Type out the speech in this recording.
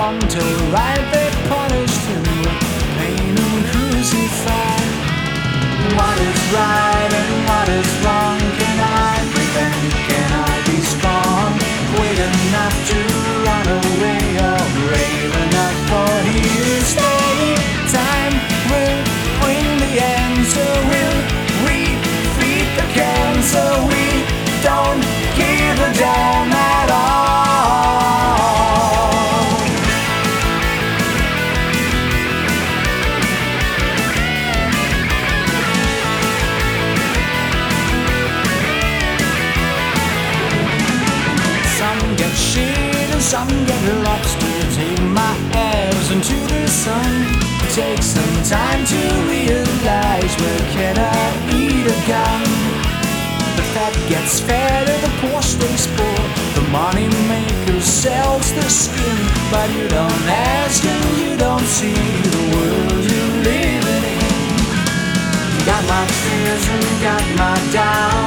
until right they punished him with pain and crucified. What is right and what is wrong? Can I prevent? Can I be strong? Weak enough to run away or brave enough for here to stay? Time will bring the answer. Will we feed the cancer? We don't give a damn at all. Some get shit and some get lobster. Take my abs into the sun. Take some time to realize, where can I eat a gun? The fat gets fatter, the poor stays poor. The money maker sells the skin, but you don't ask and you don't see the world you're living in. Got my fears and got my doubts.